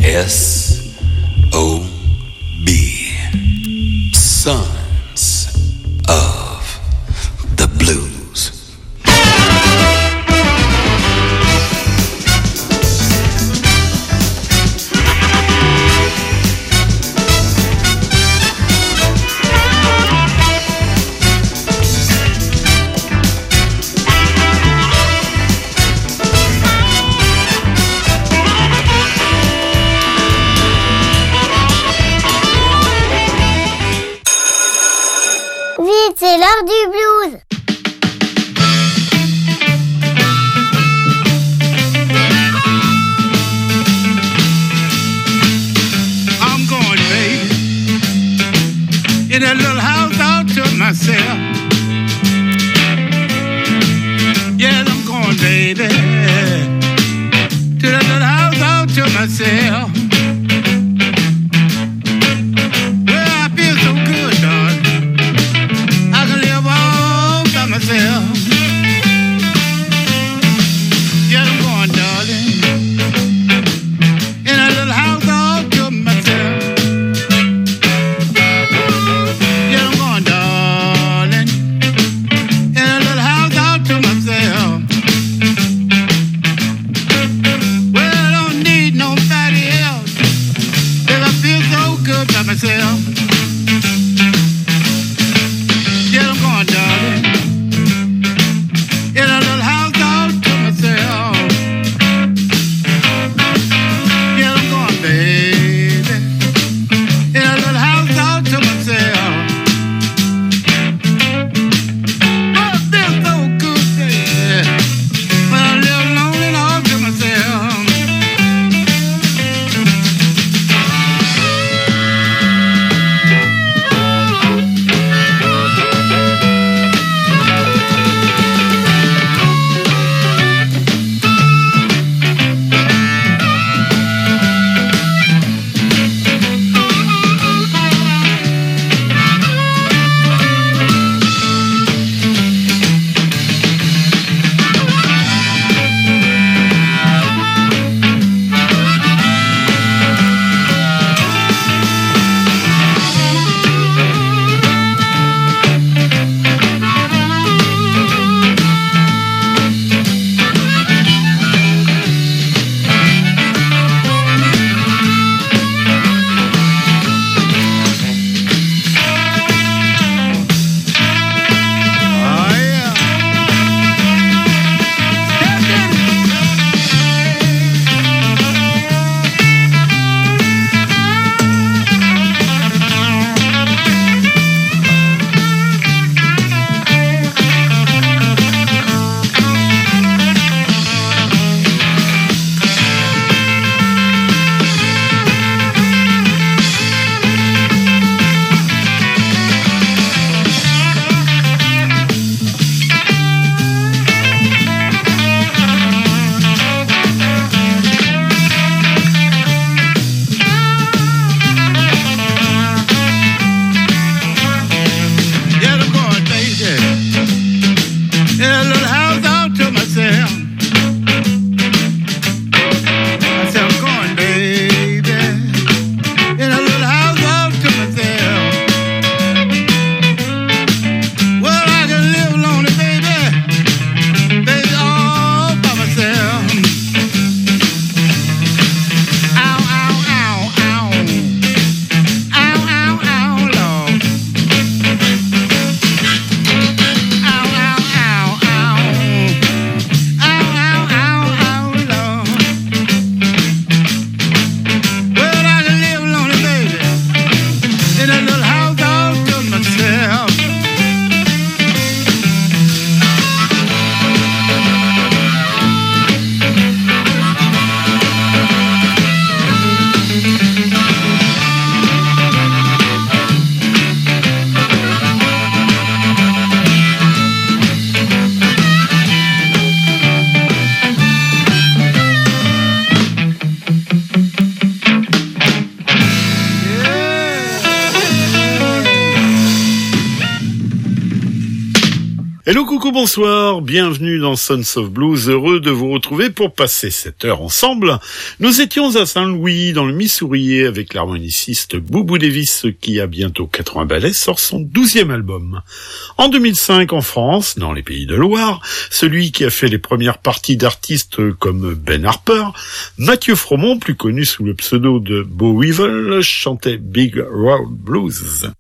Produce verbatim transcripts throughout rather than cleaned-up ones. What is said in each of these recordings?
S O B. Sons of the Blues. C'est l'heure du blues. I'm going, baby, in that little house all to myself. Yes, I'm going, baby, to that little house all to myself. Yeah, I'm going, darling, in a little house all to myself. Yeah, I'm going, darling, in a little house all to myself. Well, I don't need nobody else. Hello, coucou, bonsoir, bienvenue dans Sons of Blues, heureux de vous retrouver pour passer cette heure ensemble. Nous étions à Saint-Louis, dans le Missouri, avec l'harmoniciste Boubou Davis, qui a bientôt quatre-vingts ballets, sort son douzième album. En deux mille cinq, en France, dans les Pays de Loire, celui qui a fait les premières parties d'artistes comme Ben Harper, Mathieu Fromont, plus connu sous le pseudo de Bo Weevil, chantait Big Road Blues.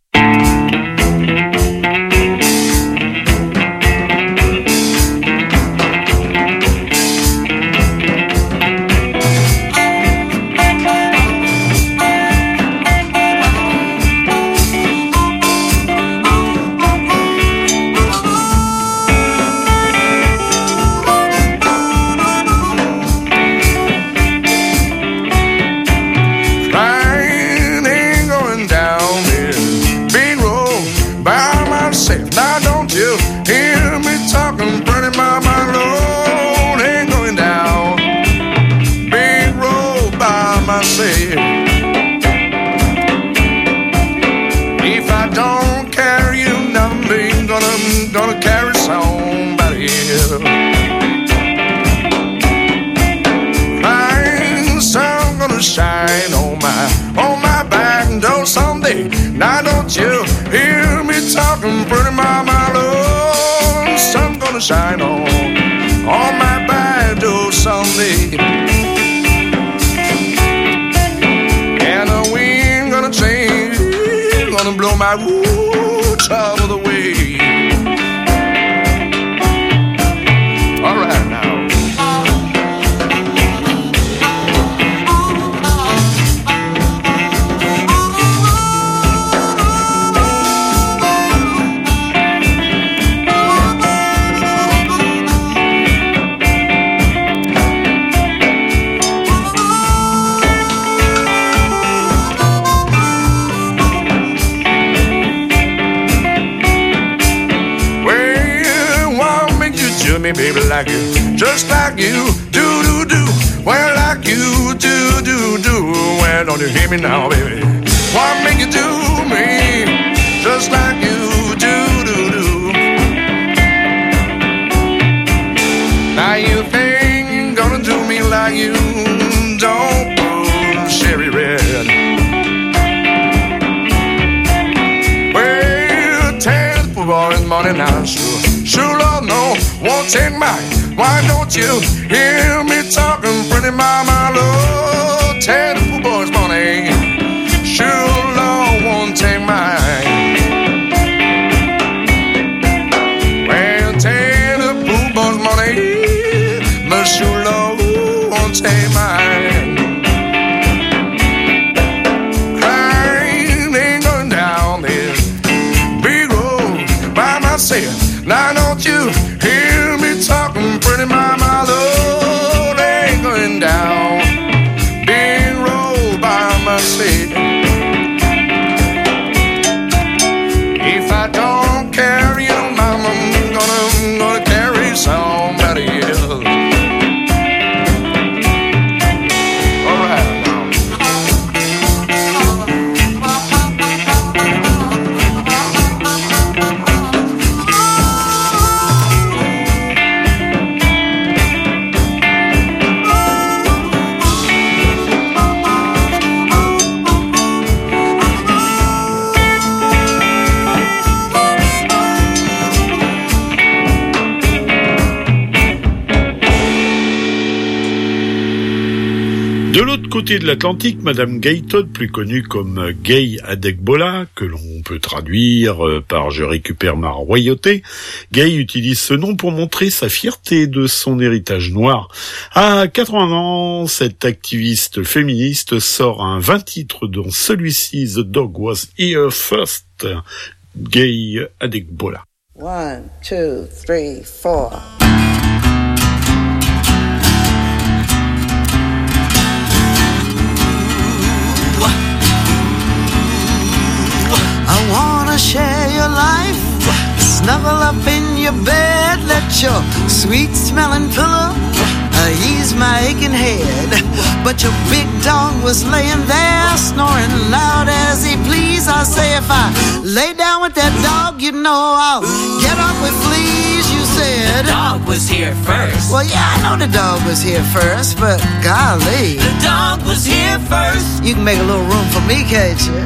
Shine on my, on my back door someday. Now don't you hear me talking, pretty mama, Lord, sun gonna shine on, on my back door someday. And the wind gonna change, gonna blow my roots out of the way. All right now. Me, baby, like you, just like you, do, do, do, well, like you, do, do, do, well, don't you hear me now, baby, why make you do me, just like you, do, do, do, now you think you're gonna do me like you, don't pull Sherry Red, well, tell the poor boy in the morning now, sure. Sure, Lord, no, won't take mine. Why don't you hear me talking, pretty mama, Lord? Tell the poor boys money. Sure, Lord, won't take mine. Well, tell the poor boys money, but sure, Lord, won't take mine. Crying ain't going down this big road by myself. Now don't you hear me talking, pretty mama, Lord, ain't going down big road by myself. If I don't carry you, mama, I'm gonna, gonna carry somebody else. All right now. De l'autre côté de l'Atlantique, Madame Gay Todd, plus connue comme Gay Adegbola, que l'on peut traduire par « Je récupère ma royauté », Gay utilise ce nom pour montrer sa fierté de son héritage noir. À quatre-vingts ans, cette activiste féministe sort un vingt titres, dont celui-ci « The Dog Was Here First », Gay Adegbola. One, two, three, four. I wanna share your life, snuggle up in your bed, let your sweet-smelling pillow uh, ease my aching head. But your big dog was laying there, snoring loud as he pleased. I say if I lay down with that dog, you know I'll get up with fleas, you said. The dog was here first. Well, yeah, I know the dog was here first, but golly. The dog was here first. You can make a little room for me, can't you?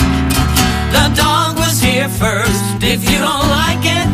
The dog was here first. If you don't like it,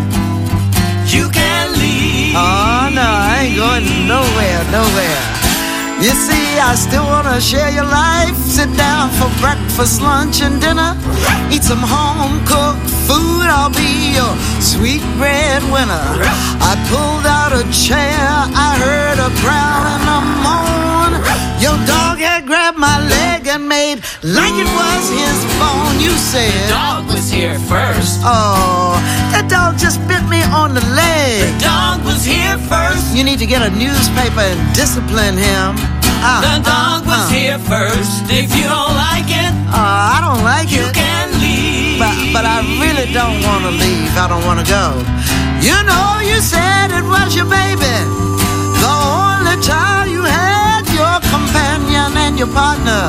you can leave. Oh, no, I ain't going nowhere, nowhere. You see, I still wanna share your life. Sit down for breakfast, lunch, and dinner. Eat some home-cooked food. I'll be your sweet breadwinner. I pulled out a chair. I heard a growl and a moan. Your dog had grabbed my leg and made like it was his bone. You said the dog was here first. Oh, that dog just bit me on the leg. The dog was here first. You need to get a newspaper and discipline him. Uh, the dog uh, was uh. here first. If you don't like it, uh, I don't like you it. You can leave. But, but I really don't want to leave. I don't want to go. You know, you said it was your baby, the only child you had, your companion and your partner.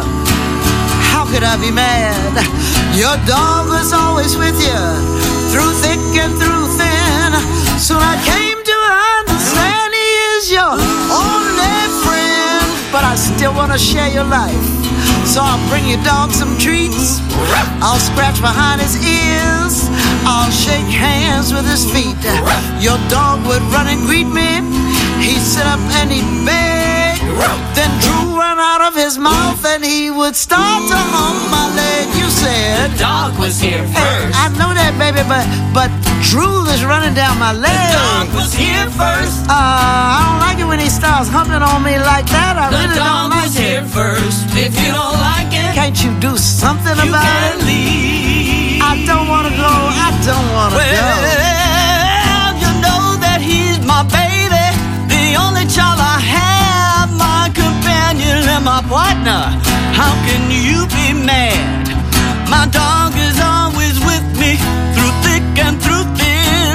How could I be mad? Your dog was always with you, through thick and through thin. Soon I came to understand he is your only friend. But I still want to share your life, so I'll bring your dog some treats. I'll scratch behind his ears. I'll shake hands with his feet. Your dog would run and greet me. He'd sit up and he'd beg. Then drool run out of his mouth and he would start to hump my leg. You said the dog was here first. Hey, I know that, baby, but but drool is running down my leg. The dog was here first. Uh, I don't like it when he starts humping on me like that. I the really don't like it. The dog was here first. If you don't like it, can't you do something you about can it? Leave. I don't want to go. I don't want to well, go. Well, you know that he's my baby, the only child I have, my companion and my partner. How can you be mad? My dog is always with me, through thick and through thin.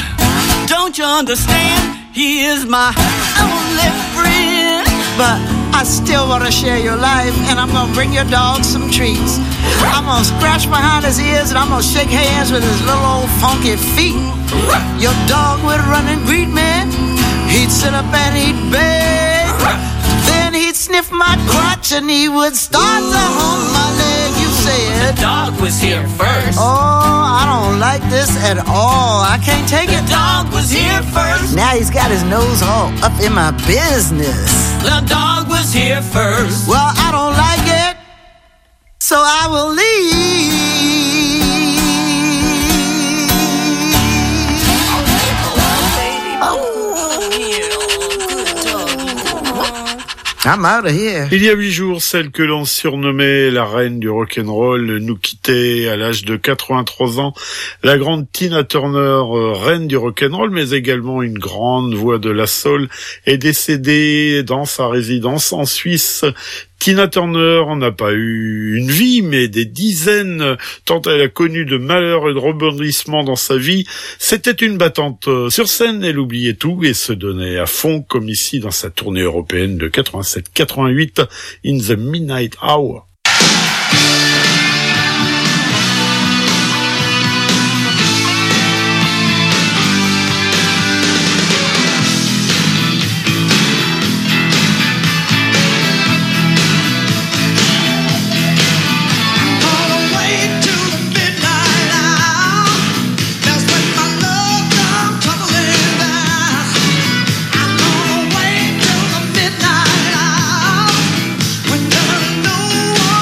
Don't you understand? He is my only friend. But I still want to share your life, and I'm going to bring your dog some treats. I'm going to scratch behind his ears, and I'm going to shake hands with his little old funky feet. Your dog would run and greet me. He'd sit up and he'd beg. Then he'd sniff my crotch, and he would start to hump my leg. You said the dog was here first. Oh, I don't like this at all. I can't take the it. The dog was here first. Now he's got his nose all up in my business. The dog was here first. Well, I don't like it, so I will leave. I'm out of here. Il y a huit jours, celle que l'on surnommait la reine du rock'n'roll nous quittait à l'âge de quatre-vingt-trois ans. La grande Tina Turner, euh, reine du rock'n'roll, mais également une grande voix de la soul, est décédée dans sa résidence en Suisse. Tina Turner n'a pas eu une vie, mais des dizaines, tant elle a connu de malheurs et de rebondissements dans sa vie. C'était une battante. Sur scène, elle oubliait tout et se donnait à fond, comme ici dans sa tournée européenne de quatre-vingt-sept quatre-vingt-huit, In the Midnight Hour. When you know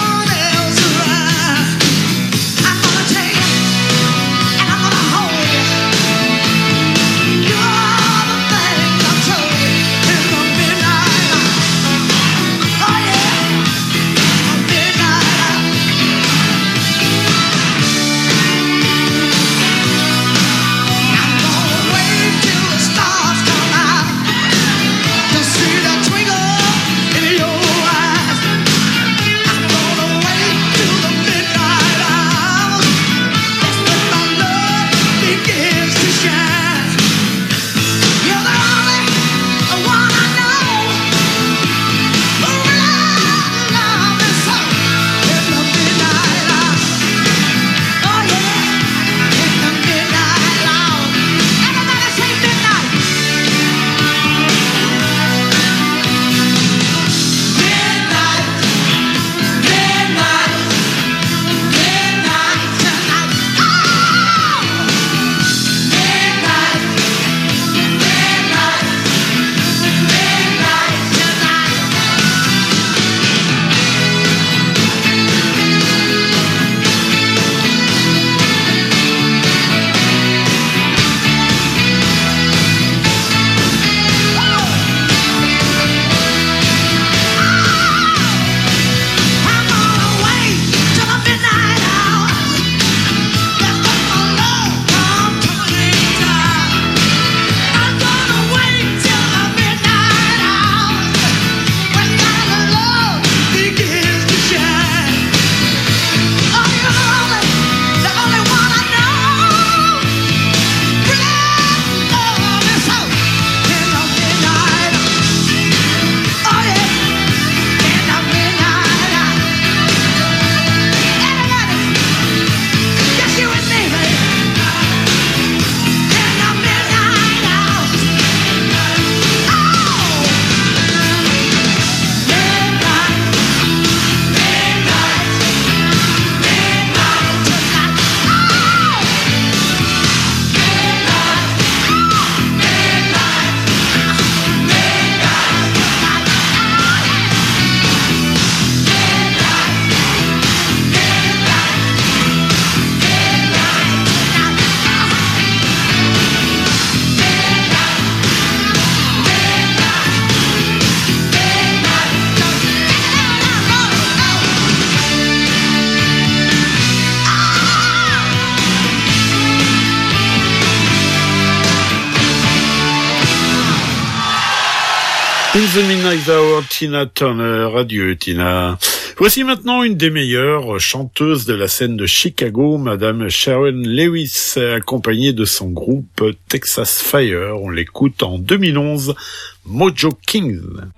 the Midnight Hour, Tina Turner. Adieu, Tina. Voici maintenant une des meilleures chanteuses de la scène de Chicago, Madame Sharon Lewis, accompagnée de son groupe Texas Fire. On l'écoute en deux mille onze, Mojo Kings.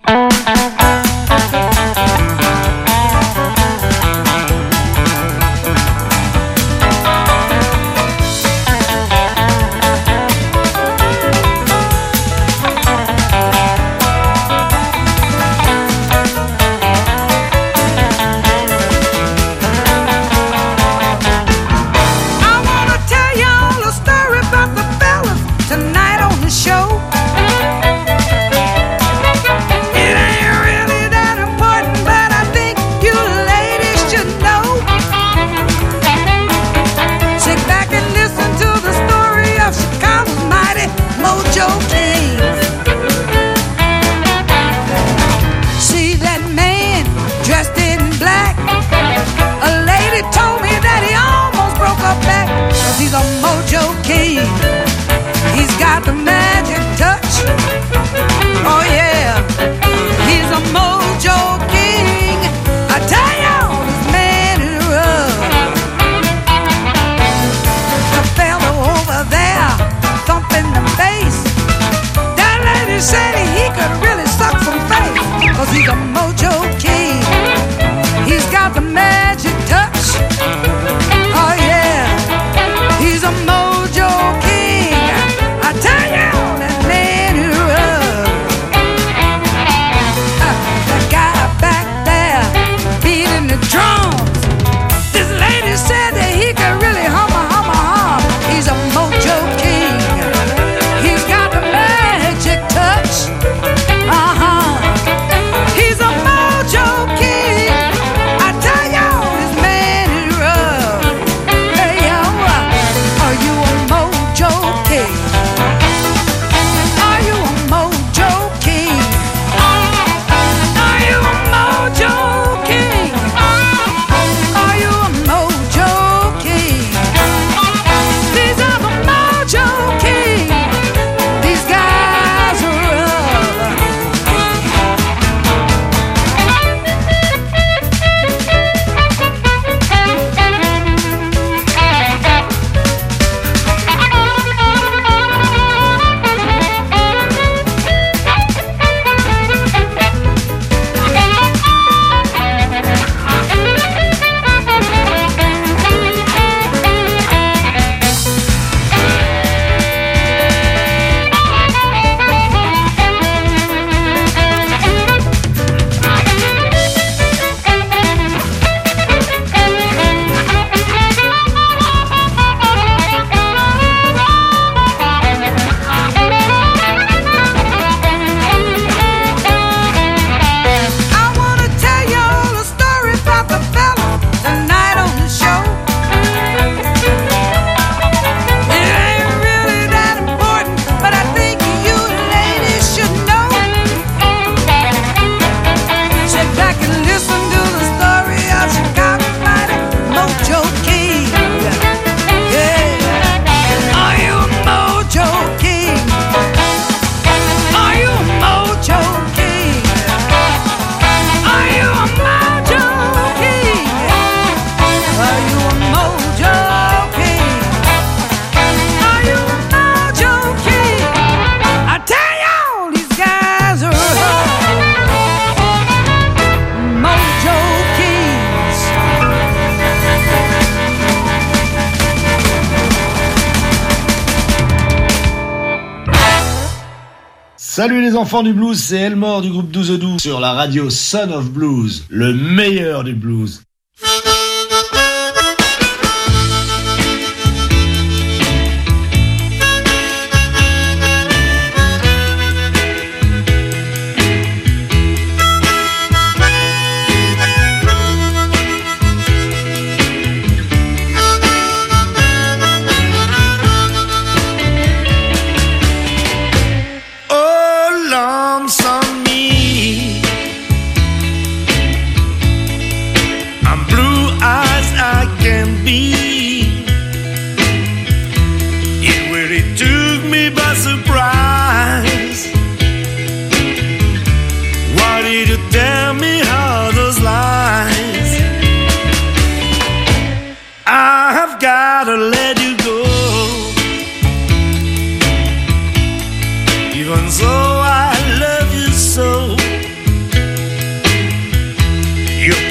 Salut les enfants du blues, c'est Elmore du groupe douze douze sur la radio Son of Blues, le meilleur du blues.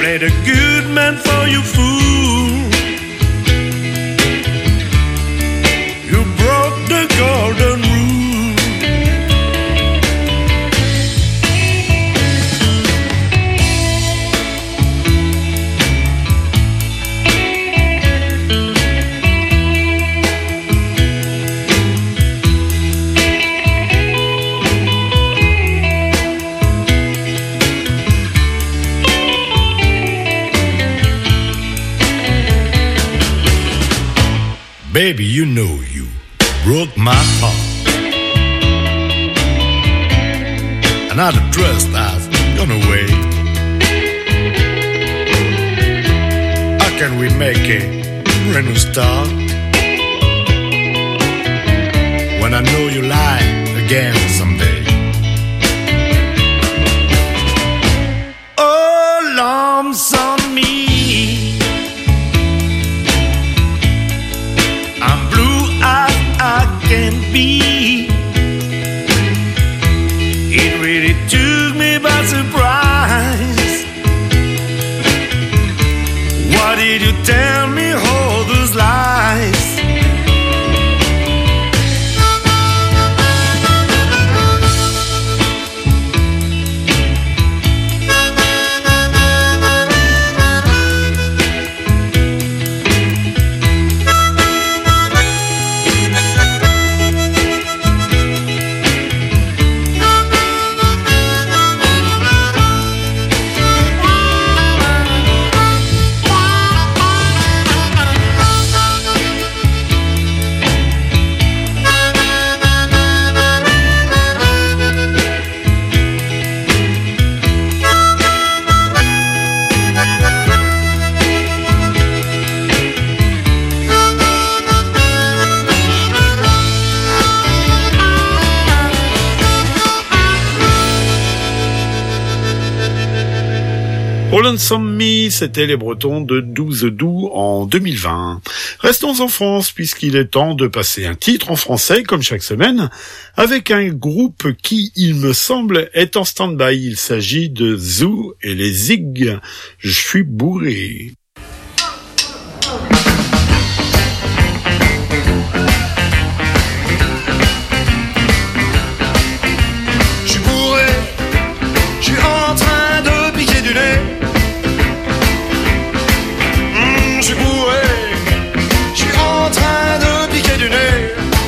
played a good man for you, fool. You broke the golden rule. Baby, you know you broke my heart, and all the trust has gone away. How can we make a brand new start when I know you lie again someday? Oh, lumps on me, can be. It really took me by surprise. Why did you tell me all those lies? Lonesome Me, c'était les Bretons de douze août en deux mille vingt. Restons en France, puisqu'il est temps de passer un titre en français, comme chaque semaine, avec un groupe qui, il me semble, est en stand-by. Il s'agit de Zoo et les Zig. Je suis bourré. Je suis bourré, je suis en train de piquer du nez. Je suis bourré, je suis en train de piquer du nez.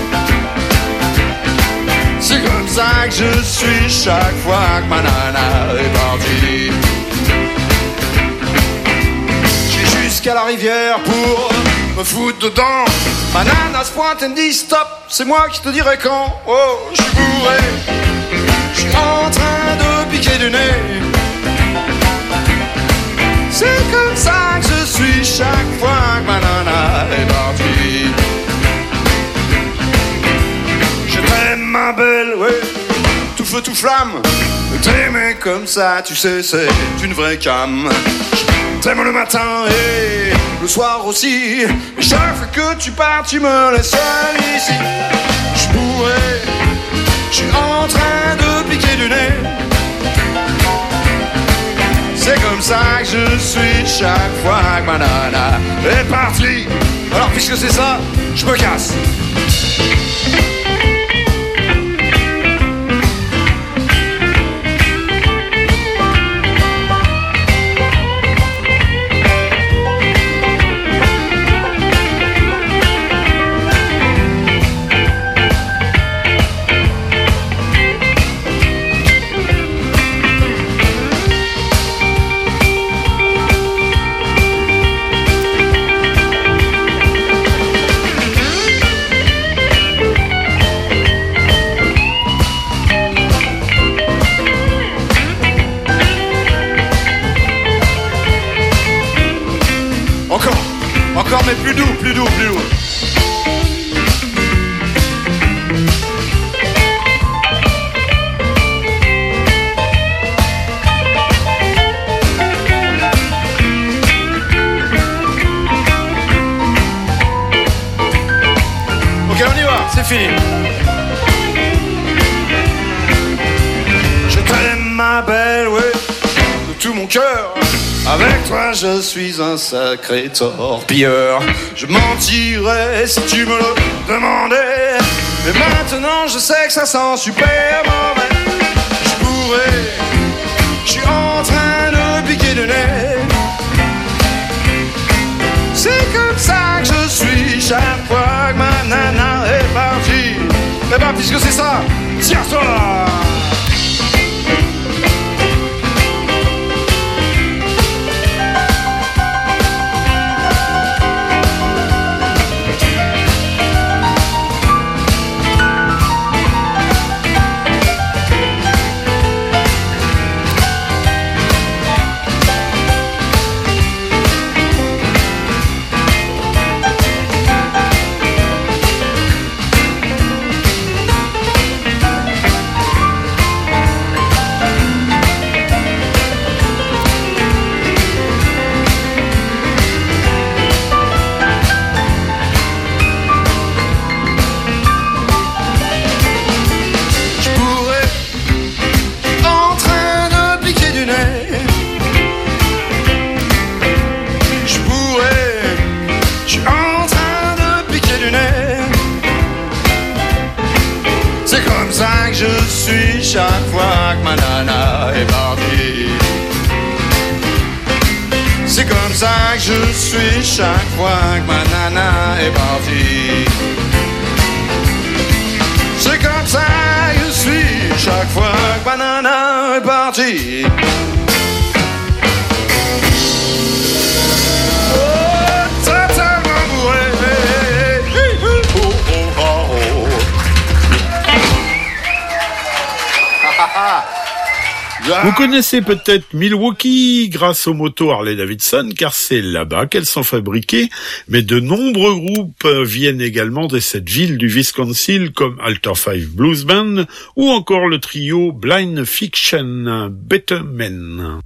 C'est comme ça que je suis chaque fois que ma nana est partie. Je suis jusqu'à la rivière pour me foutre dedans. Ma nana se pointe et me dit stop, c'est moi qui te dirai quand. Oh, je suis bourré, je suis en train de piquer du nez. C'est comme ça que je suis chaque fois que ma nana est partie. Je t'aime ma belle, ouais, tout feu tout flamme. T'aimer comme ça, tu sais, c'est une vraie cam. Je t'aime le matin et le soir aussi. Et chaque fois que tu pars, tu me laisses seul ici. Je suis bourré, je suis en train de piquer du nez. C'est comme ça que je suis chaque fois que ma nana est partie. Alors puisque c'est ça, je me casse. Encore, mais plus doux, plus doux, plus doux. Ok, on y va, c'est fini. Je t'aime ma belle, ouais, de tout mon cœur. Avec toi je suis un sacré torpilleur. Je mentirais si tu me le demandais. Mais maintenant je sais que ça sent super mauvais. Je pourrais, je suis en train de piquer du nez. C'est comme ça que je suis chaque fois que ma nana est partie. Mais bah puisque c'est ça, tiens-toi. Chaque fois que ma nana est partie, c'est comme ça que je suis chaque fois que ma nana est partie. C'est comme ça que je suis chaque fois que ma nana est partie. Oh, ça, ça m'embourait. Oh, oh, oh, oh. Vous connaissez peut-être Milwaukee grâce aux motos Harley-Davidson, car c'est là-bas qu'elles sont fabriquées, mais de nombreux groupes viennent également de cette ville du Wisconsin, comme Alter Five Blues Band, ou encore le trio Blind Fiction, Better Men.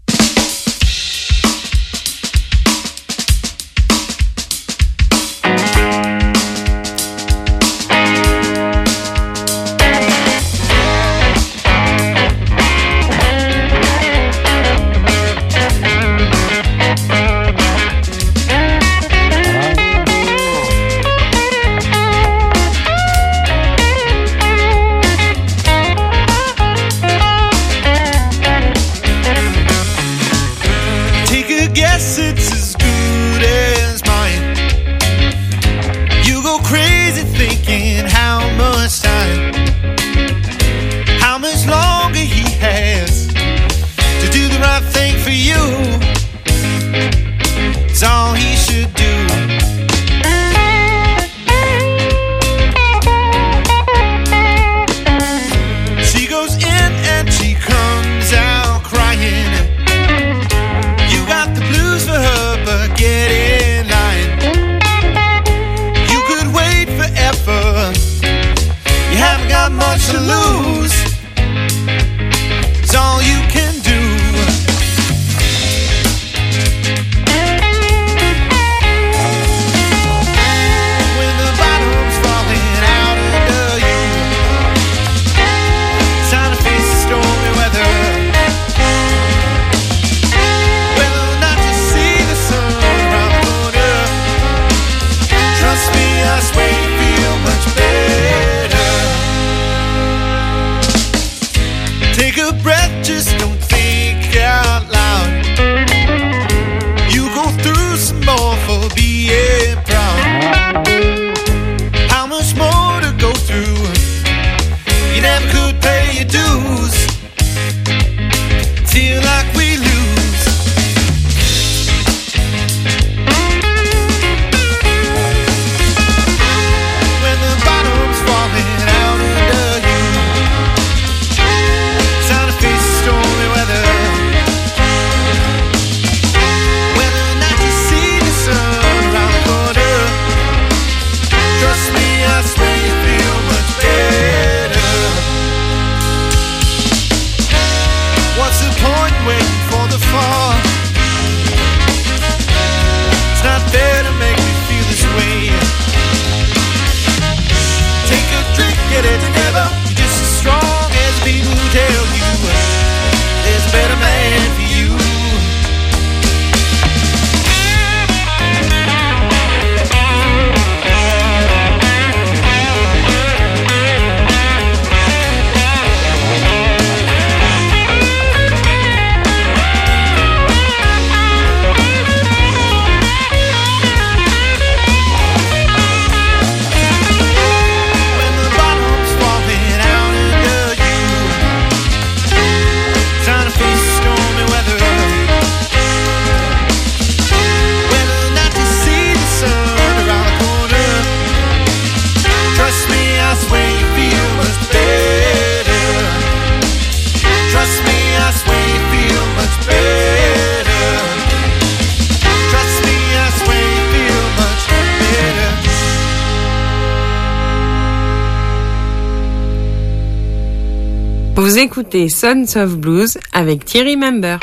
Vous écoutez Sons of Blues avec Thierry Member.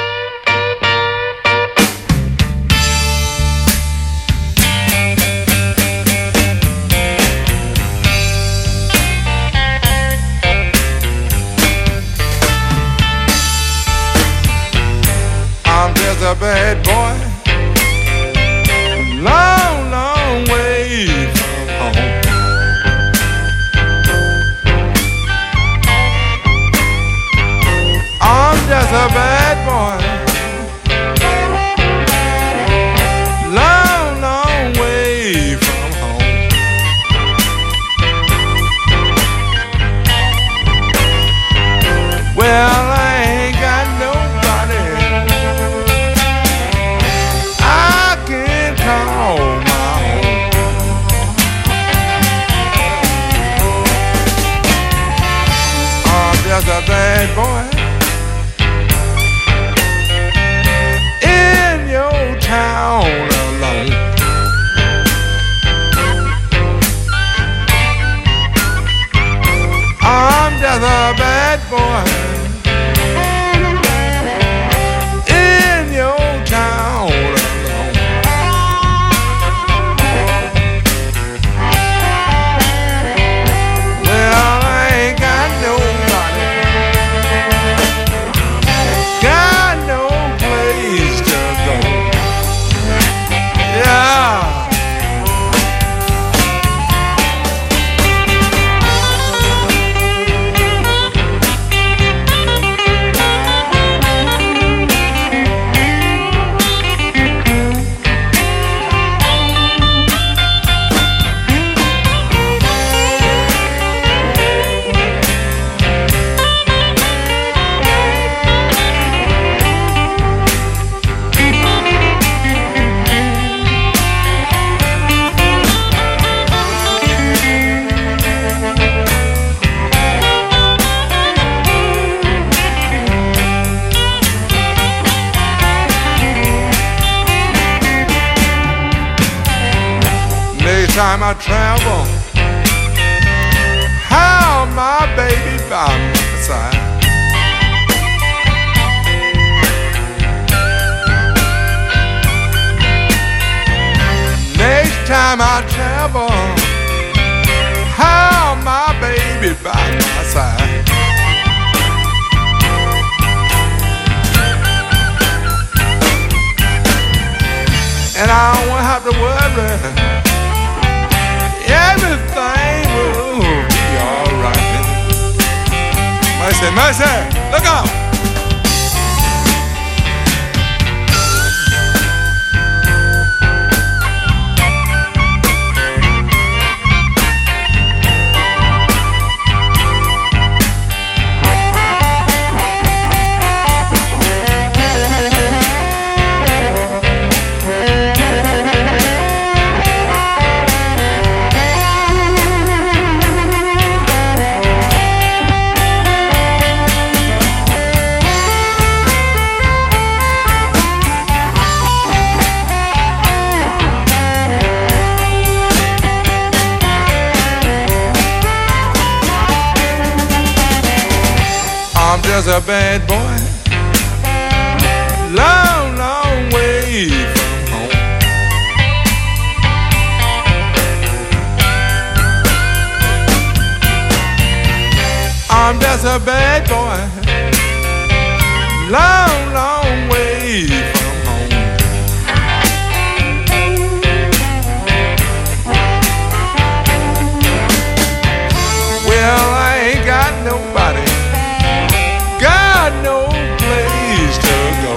I'm just a bad boy, long, long way from home. I'm just a bad boy, long, long way from home. Well, I ain't got nobody I can call my own. I'm just a bad boy in your town alone. I'm just a bad boy in your town alone. Well, I ain't got nobody, got no place to go. Yeah. Next time I travel, how my baby by my side. Next time I travel, how my baby by my side. And I won't have to worry, everything will be alright. Mercy, mercy, look out! I'm just a bad boy, long, long way from home. I'm just a bad boy, long, long way from home. Well, I ain't got nobody, got no place to go.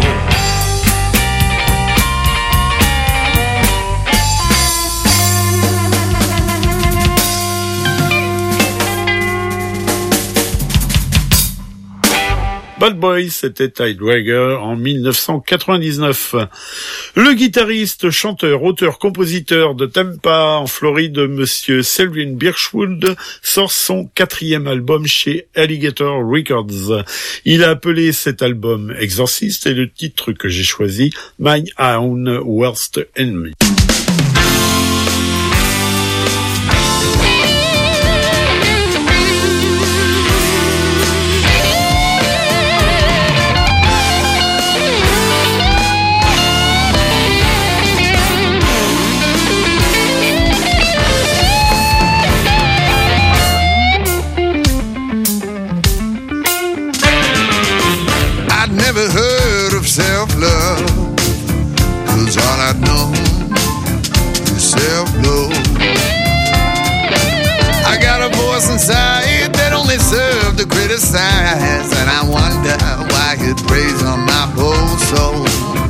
Bad Boy, c'était Ty Dwyer en mille neuf cent quatre-vingt-dix-neuf. Le guitariste, chanteur, auteur, compositeur de Tampa en Floride, monsieur Selwyn Birchwood, sort son quatrième album chez Alligator Records. Il a appelé cet album Exorcist et le titre que j'ai choisi, My Own Worst Enemy. criticize, and I wonder why it preys on my poor soul.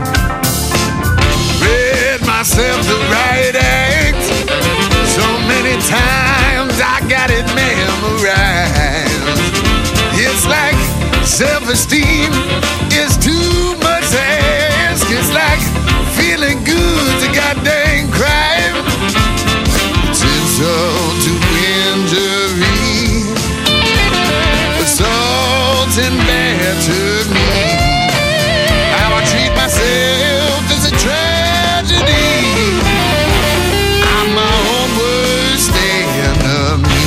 Read myself the right act so many times I got it memorized. It's like self-esteem is too much to ask. It's like feeling good's a goddamn crime. Insult to injury, assault and battery. How I treat myself is a tragedy. I'm my own worst enemy.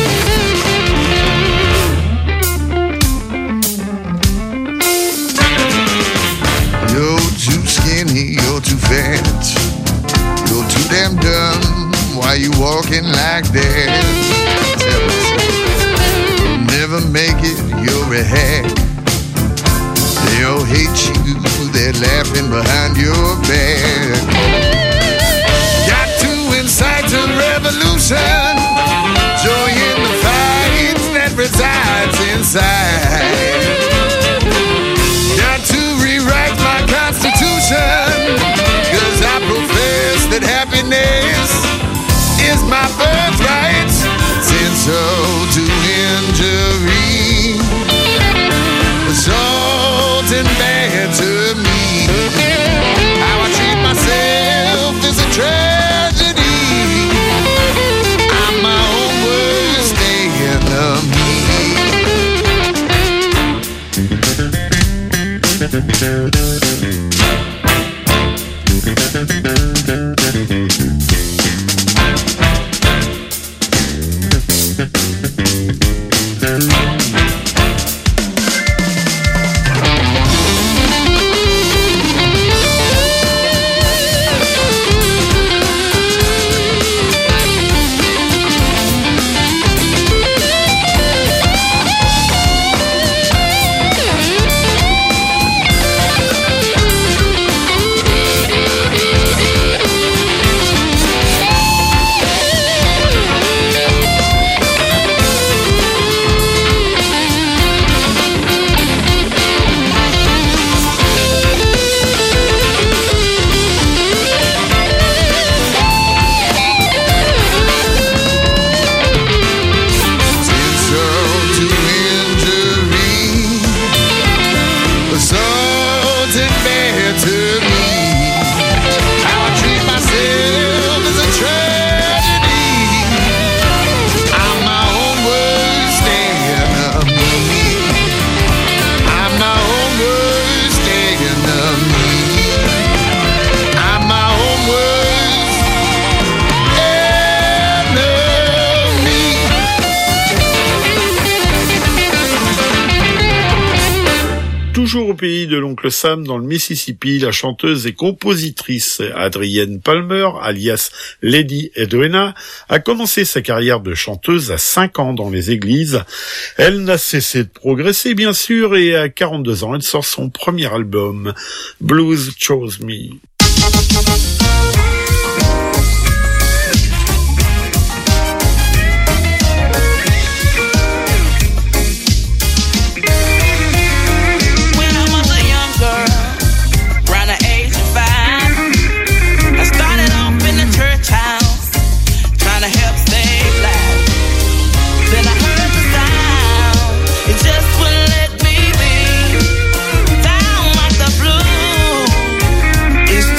You're too skinny, you're too fat, you're too damn dumb. Why you walking like that? Tell me, you'll never make it, you're a hack. They all hate you, they're laughing behind your back. Got to incite a revolution, joy in the fight that resides inside. Got to rewrite my constitution, cause I profess that happiness is my birthright. Insult to injury, assault and battery. How I treat myself is a tragedy. I'm my own worst enemy. Toujours au pays de l'oncle Sam, dans le Mississippi, la chanteuse et compositrice Adrienne Palmer, alias Lady Edwina, a commencé sa carrière de chanteuse à cinq ans dans les églises. Elle n'a cessé de progresser, bien sûr, et à quarante-deux ans, elle sort son premier album, Blues Chose Me. It's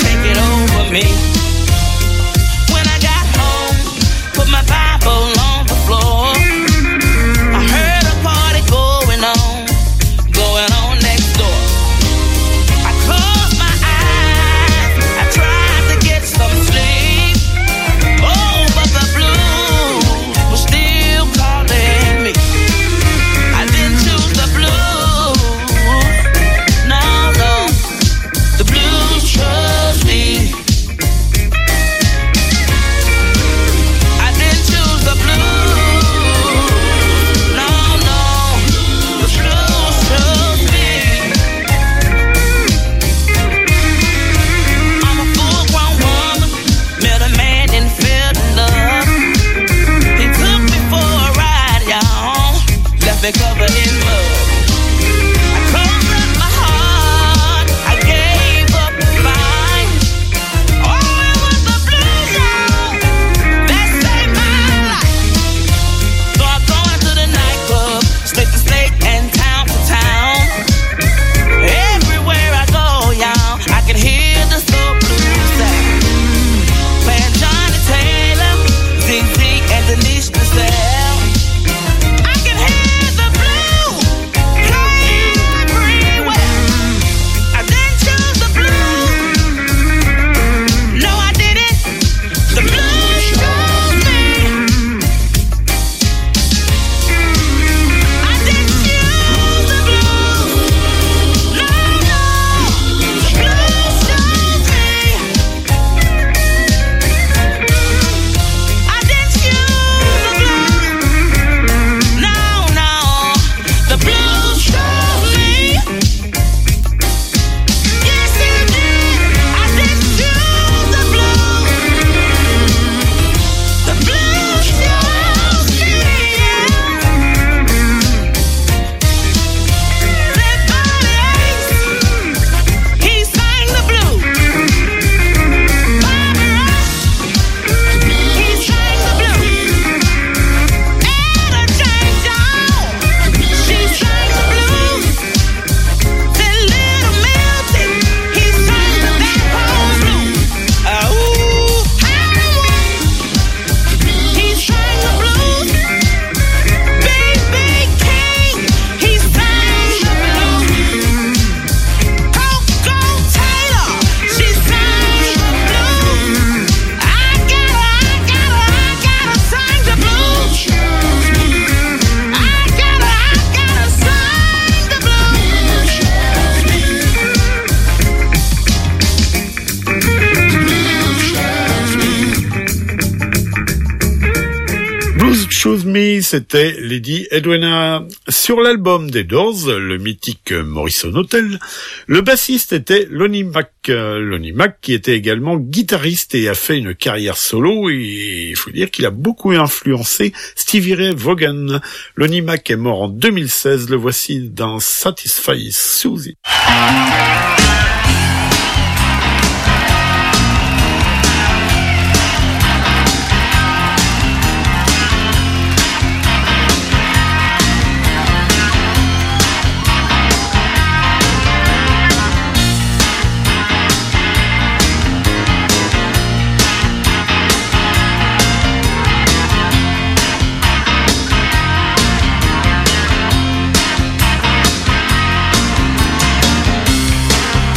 Choose Me, c'était Lady Edwina. Sur l'album des Doors, le mythique Morrison Hotel, le bassiste était Lonnie Mack. Lonnie Mack qui était également guitariste et a fait une carrière solo, et il faut dire qu'il a beaucoup influencé Stevie Ray Vaughan. Lonnie Mack est mort en deux mille seize, le voici dans Satisfy Susie. Thank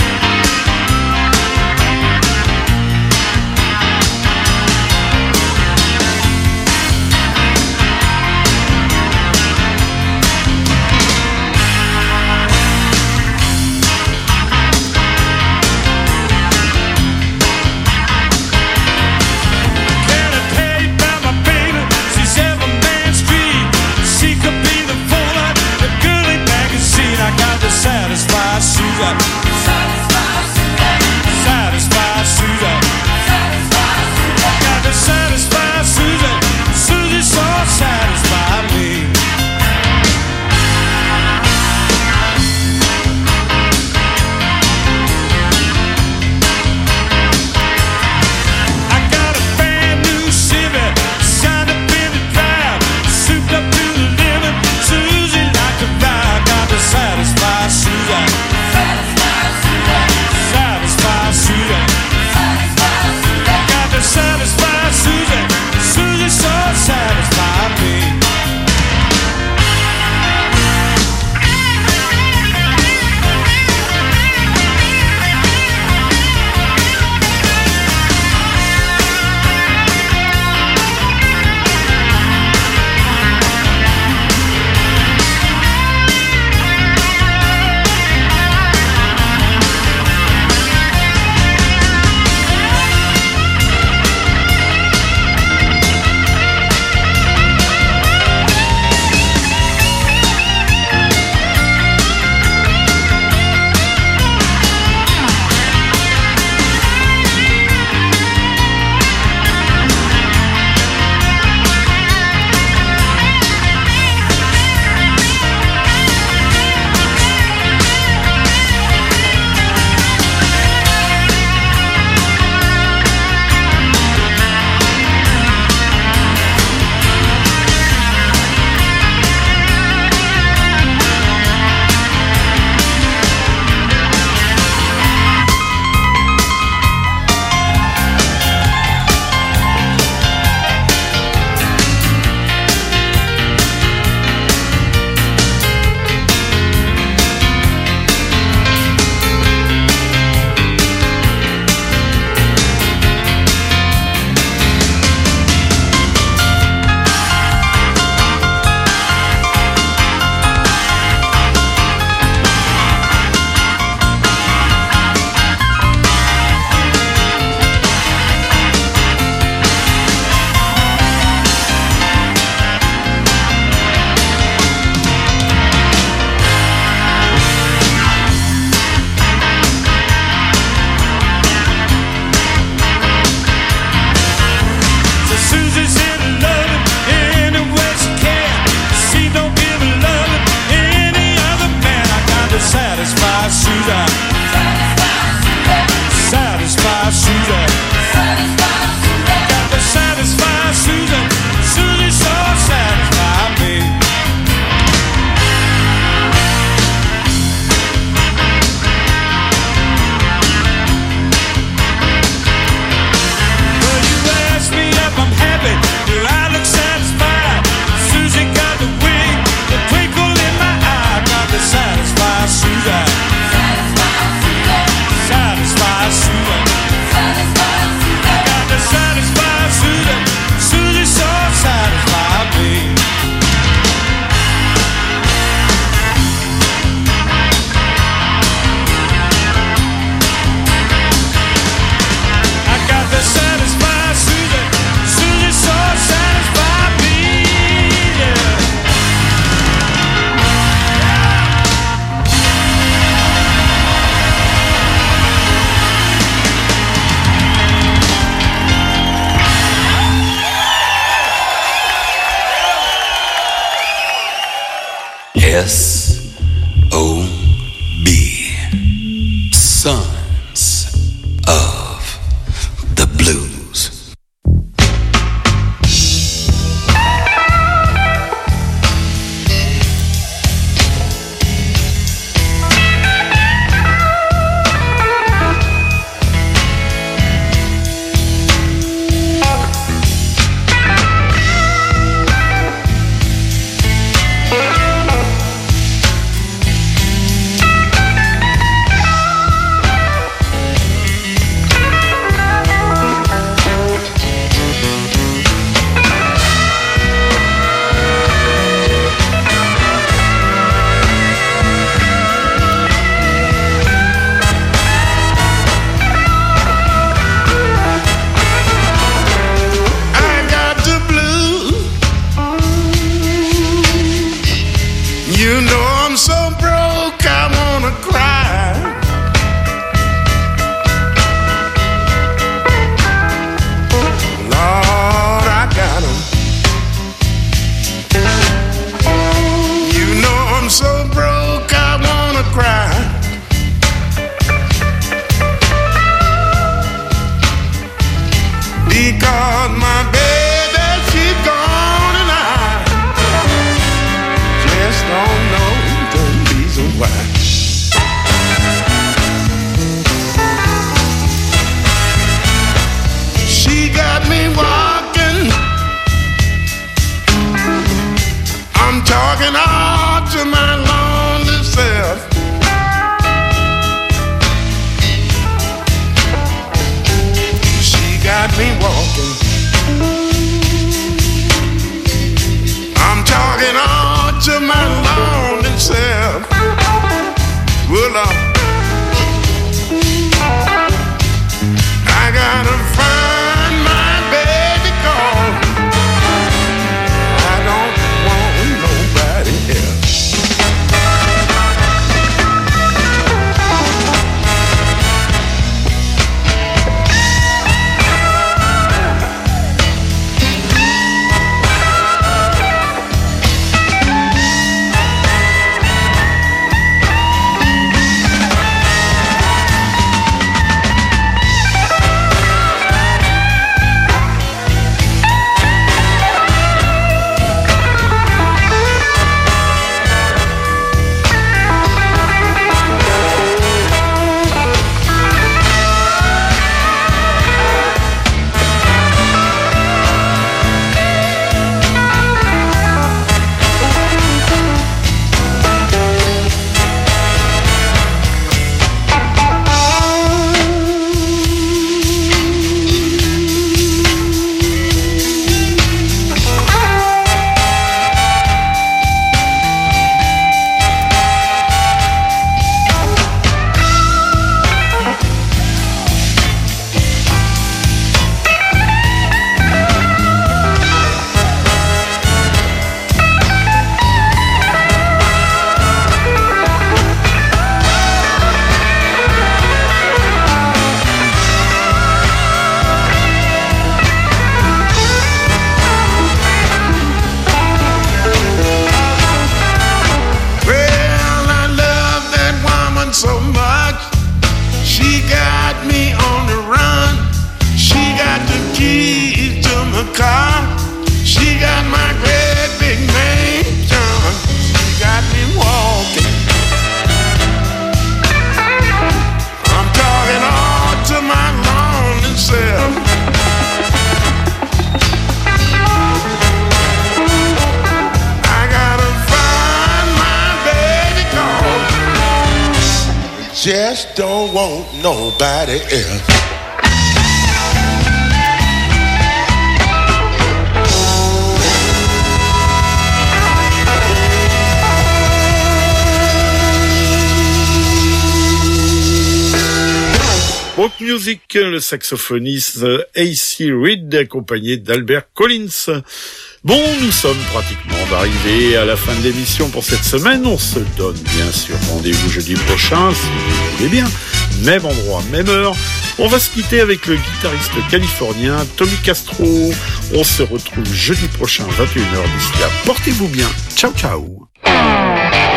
S O B. Sons of the Blues. Just don't want nobody else. Rock music, le saxophoniste A C Reed accompagné d'Albert Collins. Bon, nous sommes pratiquement arrivés à la fin de l'émission pour cette semaine. On se donne bien sûr rendez-vous jeudi prochain, si vous voulez bien. Même endroit, même heure. On va se quitter avec le guitariste californien Tommy Castro. On se retrouve jeudi prochain, vingt et une heures. D'ici là, portez-vous bien. Ciao, ciao.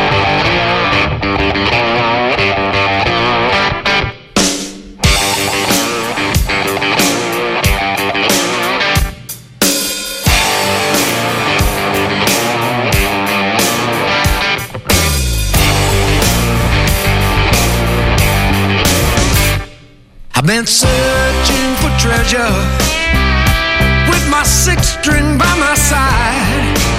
Georgia with my six string by my side.